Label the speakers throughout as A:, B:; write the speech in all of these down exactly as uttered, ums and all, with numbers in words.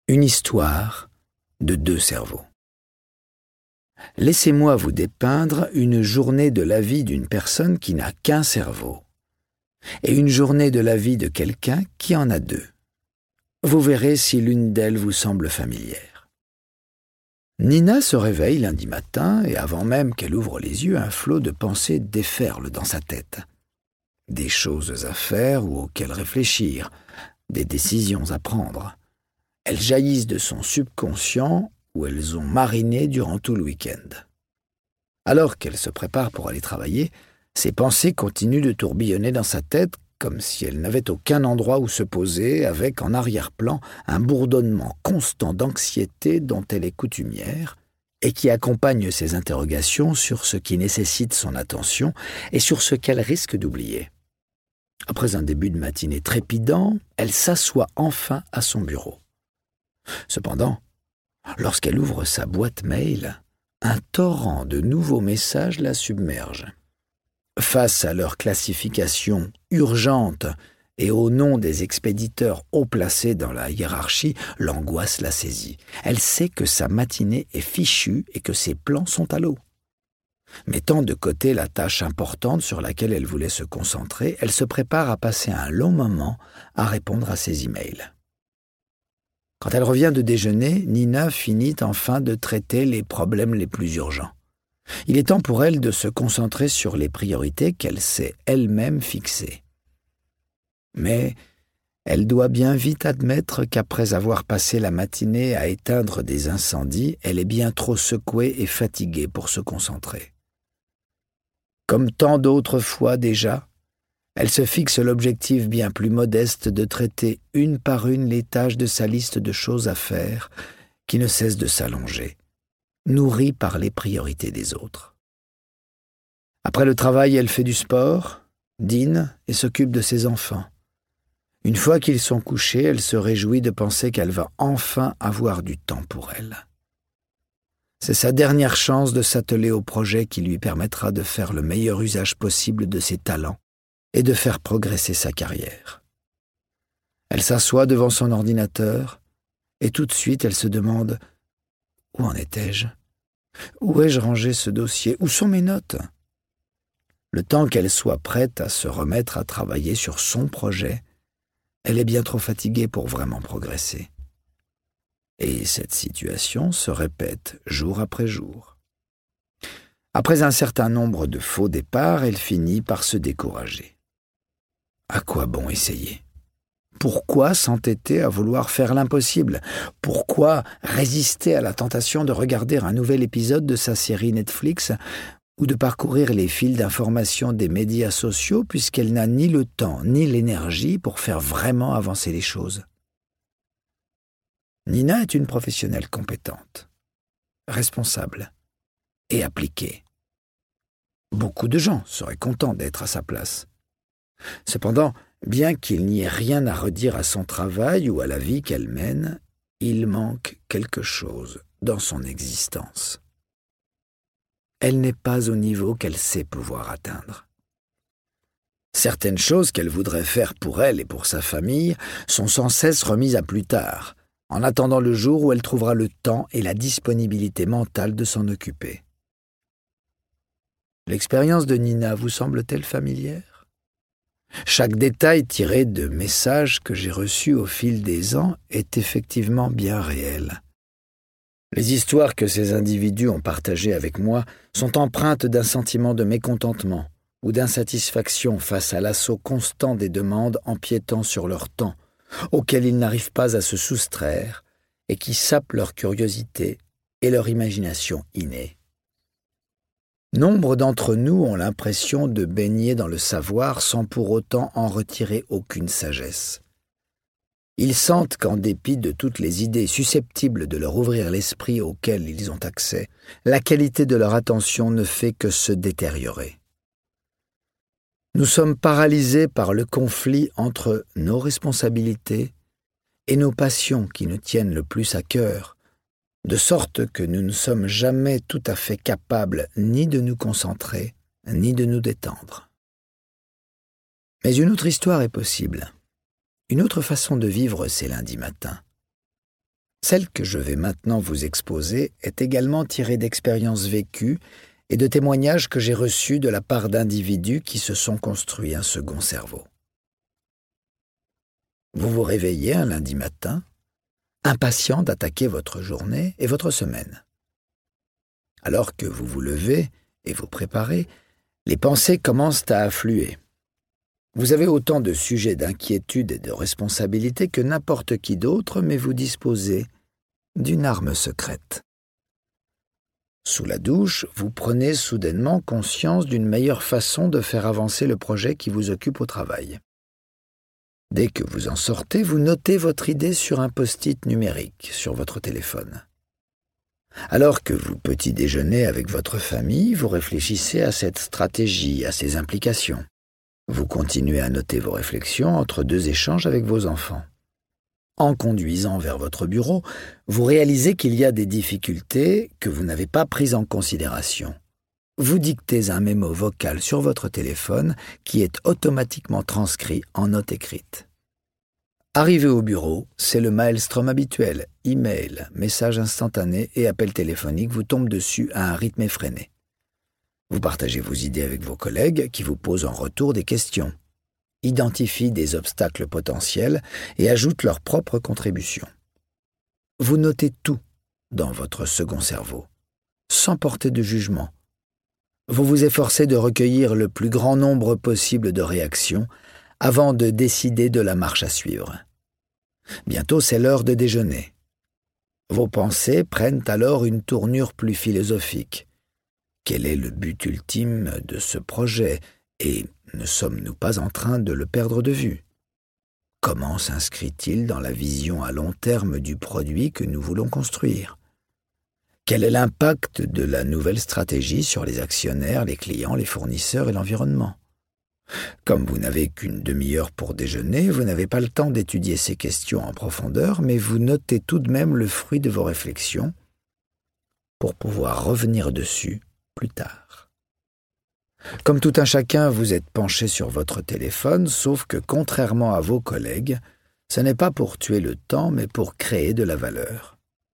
A: Une histoire de deux cerveaux. Laissez-moi vous dépeindre une journée de la vie d'une personne qui n'a qu'un cerveau et une journée de la vie de quelqu'un qui en a deux. Vous verrez si l'une d'elles vous semble familière. Nina se réveille lundi matin et avant même qu'elle ouvre les yeux, un flot de pensées déferle dans sa tête. Des choses à faire ou auxquelles réfléchir, des décisions à prendre. Elles jaillissent de son subconscient où elles ont mariné durant tout le week-end. Alors qu'elle se prépare pour aller travailler, ses pensées continuent de tourbillonner dans sa tête comme si elle n'avait aucun endroit où se poser, avec en arrière-plan un bourdonnement constant d'anxiété dont elle est coutumière et qui accompagne ses interrogations sur ce qui nécessite son attention et sur ce qu'elle risque d'oublier. Après un début de matinée trépidant, elle s'assoit enfin à son bureau. Cependant, lorsqu'elle ouvre sa boîte mail, un torrent de nouveaux messages la submerge. Face à leur classification urgente et au nom des expéditeurs haut placés dans la hiérarchie, l'angoisse la saisit. Elle sait que sa matinée est fichue et que ses plans sont à l'eau. Mettant de côté la tâche importante sur laquelle elle voulait se concentrer, elle se prépare à passer un long moment à répondre à ses emails. Quand elle revient de déjeuner, Nina finit enfin de traiter les problèmes les plus urgents. Il est temps pour elle de se concentrer sur les priorités qu'elle s'est elle-même fixées. Mais elle doit bien vite admettre qu'après avoir passé la matinée à éteindre des incendies, elle est bien trop secouée et fatiguée pour se concentrer. Comme tant d'autres fois déjà, elle se fixe l'objectif bien plus modeste de traiter une par une les tâches de sa liste de choses à faire qui ne cesse de s'allonger, nourrie par les priorités des autres. Après le travail, elle fait du sport, dîne et s'occupe de ses enfants. Une fois qu'ils sont couchés, elle se réjouit de penser qu'elle va enfin avoir du temps pour elle. C'est sa dernière chance de s'atteler au projet qui lui permettra de faire le meilleur usage possible de ses talents et de faire progresser sa carrière. Elle s'assoit devant son ordinateur et tout de suite elle se demande « Où en étais-je ? Où ai-je rangé ce dossier ? Où sont mes notes ?» Le temps qu'elle soit prête à se remettre à travailler sur son projet, elle est bien trop fatiguée pour vraiment progresser. Et cette situation se répète jour après jour. Après un certain nombre de faux départs, elle finit par se décourager. À quoi bon essayer ? Pourquoi s'entêter à vouloir faire l'impossible ? Pourquoi résister à la tentation de regarder un nouvel épisode de sa série Netflix ou de parcourir les fils d'information des médias sociaux puisqu'elle n'a ni le temps ni l'énergie pour faire vraiment avancer les choses ? Nina est une professionnelle compétente, responsable et appliquée. Beaucoup de gens seraient contents d'être à sa place. Cependant, bien qu'il n'y ait rien à redire à son travail ou à la vie qu'elle mène, il manque quelque chose dans son existence. Elle n'est pas au niveau qu'elle sait pouvoir atteindre. Certaines choses qu'elle voudrait faire pour elle et pour sa famille sont sans cesse remises à plus tard, en attendant le jour où elle trouvera le temps et la disponibilité mentale de s'en occuper. L'expérience de Nina vous semble-t-elle familière ? Chaque détail tiré de messages que j'ai reçus au fil des ans est effectivement bien réel. Les histoires que ces individus ont partagées avec moi sont empreintes d'un sentiment de mécontentement ou d'insatisfaction face à l'assaut constant des demandes empiétant sur leur temps, auxquelles ils n'arrivent pas à se soustraire et qui sapent leur curiosité et leur imagination innée. Nombre d'entre nous ont l'impression de baigner dans le savoir sans pour autant en retirer aucune sagesse. Ils sentent qu'en dépit de toutes les idées susceptibles de leur ouvrir l'esprit auxquelles ils ont accès, la qualité de leur attention ne fait que se détériorer. Nous sommes paralysés par le conflit entre nos responsabilités et nos passions qui nous tiennent le plus à cœur, de sorte que nous ne sommes jamais tout à fait capables ni de nous concentrer, ni de nous détendre. Mais une autre histoire est possible. Une autre façon de vivre ces lundis matins. Celle que je vais maintenant vous exposer est également tirée d'expériences vécues et de témoignages que j'ai reçus de la part d'individus qui se sont construits un second cerveau. Vous vous réveillez un lundi matin, impatient d'attaquer votre journée et votre semaine. Alors que vous vous levez et vous préparez, les pensées commencent à affluer. Vous avez autant de sujets d'inquiétude et de responsabilité que n'importe qui d'autre, mais vous disposez d'une arme secrète. Sous la douche, vous prenez soudainement conscience d'une meilleure façon de faire avancer le projet qui vous occupe au travail. Dès que vous en sortez, vous notez votre idée sur un post-it numérique sur votre téléphone. Alors que vous petit déjeunez avec votre famille, vous réfléchissez à cette stratégie, à ses implications. Vous continuez à noter vos réflexions entre deux échanges avec vos enfants. En conduisant vers votre bureau, vous réalisez qu'il y a des difficultés que vous n'avez pas prises en considération. Vous dictez un mémo vocal sur votre téléphone qui est automatiquement transcrit en note écrite. Arrivé au bureau, c'est le maelstrom habituel, email, messages instantanés et appels téléphoniques vous tombent dessus à un rythme effréné. Vous partagez vos idées avec vos collègues qui vous posent en retour des questions, identifient des obstacles potentiels et ajoutent leur propre contribution. Vous notez tout dans votre second cerveau, sans porter de jugement. Vous vous efforcez de recueillir le plus grand nombre possible de réactions avant de décider de la marche à suivre. Bientôt, c'est l'heure de déjeuner. Vos pensées prennent alors une tournure plus philosophique. Quel est le but ultime de ce projet et ne sommes-nous pas en train de le perdre de vue? Comment s'inscrit-il dans la vision à long terme du produit que nous voulons construire? Quel est l'impact de la nouvelle stratégie sur les actionnaires, les clients, les fournisseurs et l'environnement? Comme vous n'avez qu'une demi-heure pour déjeuner, vous n'avez pas le temps d'étudier ces questions en profondeur, mais vous notez tout de même le fruit de vos réflexions pour pouvoir revenir dessus plus tard. Comme tout un chacun, vous êtes penché sur votre téléphone, sauf que, contrairement à vos collègues, ce n'est pas pour tuer le temps, mais pour créer de la valeur.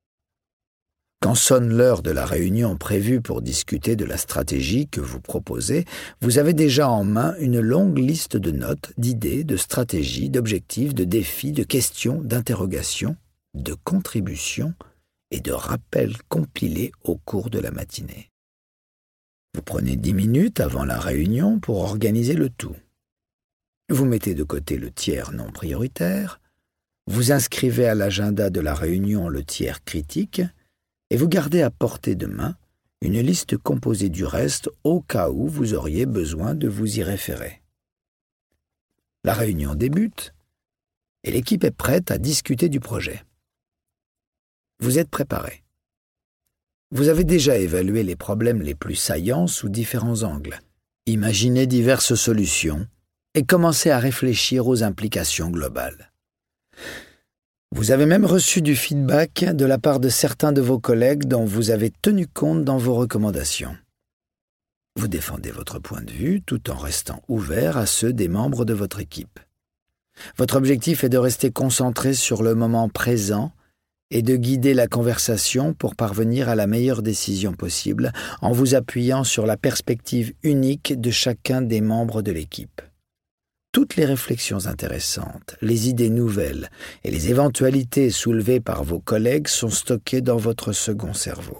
A: Quand sonne l'heure de la réunion prévue pour discuter de la stratégie que vous proposez, vous avez déjà en main une longue liste de notes, d'idées, de stratégies, d'objectifs, de défis, de questions, d'interrogations, de contributions et de rappels compilés au cours de la matinée. Vous prenez dix minutes avant la réunion pour organiser le tout. Vous mettez de côté le tiers non prioritaire, vous inscrivez à l'agenda de la réunion le tiers critique et vous gardez à portée de main une liste composée du reste au cas où vous auriez besoin de vous y référer. La réunion débute et l'équipe est prête à discuter du projet. Vous êtes préparé. Vous avez déjà évalué les problèmes les plus saillants sous différents angles, imaginé diverses solutions et commencé à réfléchir aux implications globales. Vous avez même reçu du feedback de la part de certains de vos collègues dont vous avez tenu compte dans vos recommandations. Vous défendez votre point de vue tout en restant ouvert à ceux des membres de votre équipe. Votre objectif est de rester concentré sur le moment présent et de guider la conversation pour parvenir à la meilleure décision possible en vous appuyant sur la perspective unique de chacun des membres de l'équipe. Toutes les réflexions intéressantes, les idées nouvelles et les éventualités soulevées par vos collègues sont stockées dans votre second cerveau.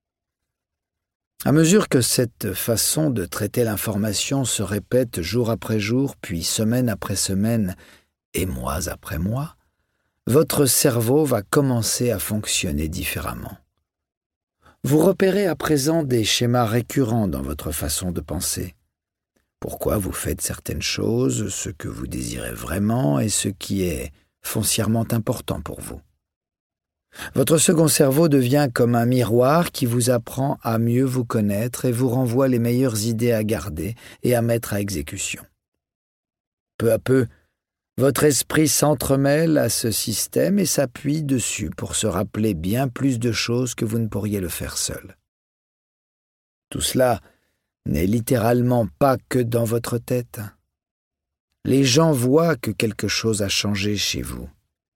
A: À mesure que cette façon de traiter l'information se répète jour après jour, puis semaine après semaine et mois après mois, votre cerveau va commencer à fonctionner différemment. Vous repérez à présent des schémas récurrents dans votre façon de penser. Pourquoi vous faites certaines choses, ce que vous désirez vraiment et ce qui est foncièrement important pour vous. Votre second cerveau devient comme un miroir qui vous apprend à mieux vous connaître et vous renvoie les meilleures idées à garder et à mettre à exécution. Peu à peu, votre esprit s'entremêle à ce système et s'appuie dessus pour se rappeler bien plus de choses que vous ne pourriez le faire seul. Tout cela n'est littéralement pas que dans votre tête. Les gens voient que quelque chose a changé chez vous.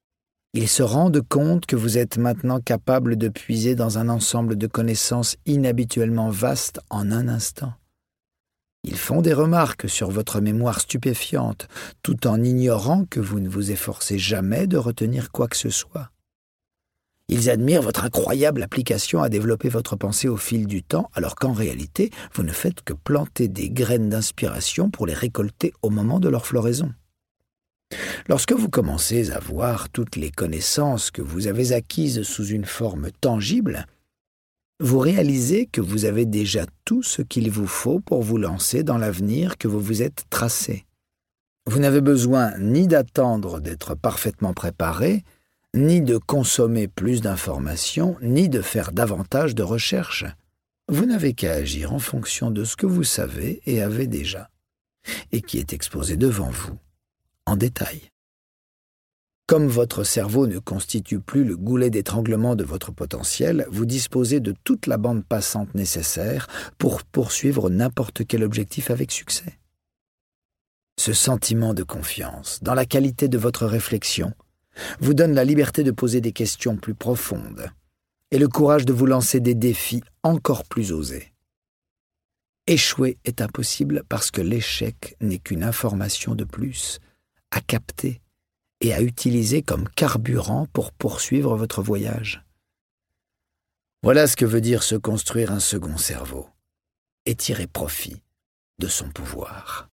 A: Ils se rendent compte que vous êtes maintenant capable de puiser dans un ensemble de connaissances inhabituellement vastes en un instant. Ils font des remarques sur votre mémoire stupéfiante, tout en ignorant que vous ne vous efforcez jamais de retenir quoi que ce soit. Ils admirent votre incroyable application à développer votre pensée au fil du temps, alors qu'en réalité, vous ne faites que planter des graines d'inspiration pour les récolter au moment de leur floraison. Lorsque vous commencez à voir toutes les connaissances que vous avez acquises sous une forme tangible, vous réalisez que vous avez déjà tout ce qu'il vous faut pour vous lancer dans l'avenir que vous vous êtes tracé. Vous n'avez besoin ni d'attendre d'être parfaitement préparé, ni de consommer plus d'informations, ni de faire davantage de recherches. Vous n'avez qu'à agir en fonction de ce que vous savez et avez déjà, et qui est exposé devant vous, en détail. Comme votre cerveau ne constitue plus le goulet d'étranglement de votre potentiel, vous disposez de toute la bande passante nécessaire pour poursuivre n'importe quel objectif avec succès. Ce sentiment de confiance dans la qualité de votre réflexion vous donne la liberté de poser des questions plus profondes et le courage de vous lancer des défis encore plus osés. Échouer est impossible parce que l'échec n'est qu'une information de plus à capter et à utiliser comme carburant pour poursuivre votre voyage. Voilà ce que veut dire se construire un second cerveau et tirer profit de son pouvoir.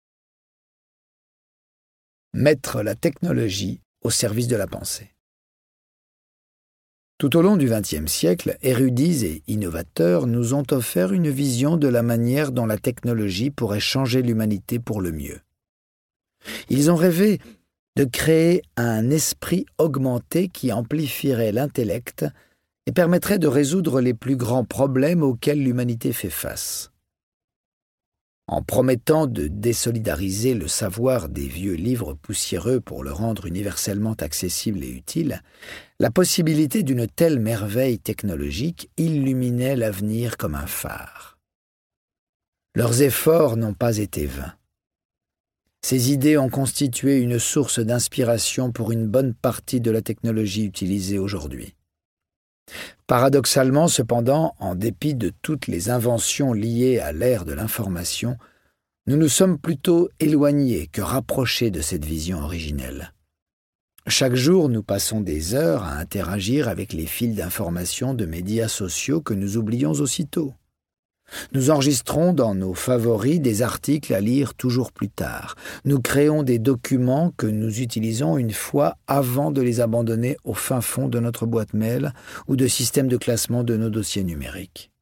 A: Mettre la technologie au service de la pensée. Tout au long du vingtième siècle, érudits et innovateurs nous ont offert une vision de la manière dont la technologie pourrait changer l'humanité pour le mieux. Ils ont rêvé de créer un esprit augmenté qui amplifierait l'intellect et permettrait de résoudre les plus grands problèmes auxquels l'humanité fait face. En promettant de désolidariser le savoir des vieux livres poussiéreux pour le rendre universellement accessible et utile, la possibilité d'une telle merveille technologique illuminait l'avenir comme un phare. Leurs efforts n'ont pas été vains. Ces idées ont constitué une source d'inspiration pour une bonne partie de la technologie utilisée aujourd'hui. Paradoxalement, cependant, en dépit de toutes les inventions liées à l'ère de l'information, nous nous sommes plutôt éloignés que rapprochés de cette vision originelle. Chaque jour, nous passons des heures à interagir avec les fils d'information de médias sociaux que nous oublions aussitôt. Nous enregistrons dans nos favoris des articles à lire toujours plus tard. Nous créons des documents que nous utilisons une fois avant de les abandonner au fin fond de notre boîte mail ou de système de classement de nos dossiers numériques.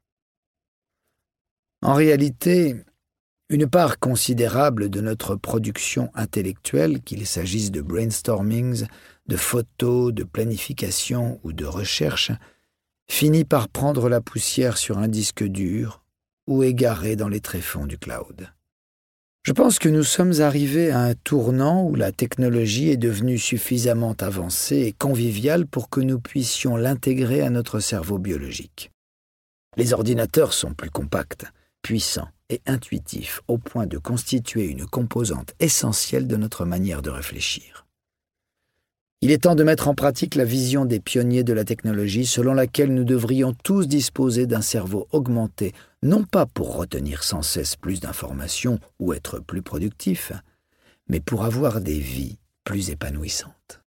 A: En réalité, une part considérable de notre production intellectuelle, qu'il s'agisse de brainstormings, de photos, de planification ou de recherche, finit par prendre la poussière sur un disque dur ou égaré dans les tréfonds du cloud. Je pense que nous sommes arrivés à un tournant où la technologie est devenue suffisamment avancée et conviviale pour que nous puissions l'intégrer à notre cerveau biologique. Les ordinateurs sont plus compacts, puissants et intuitifs au point de constituer une composante essentielle de notre manière de réfléchir. Il est temps de mettre en pratique la vision des pionniers de la technologie selon laquelle nous devrions tous disposer d'un cerveau augmenté, non pas pour retenir sans cesse plus d'informations ou être plus productifs, mais pour avoir des vies plus épanouissantes.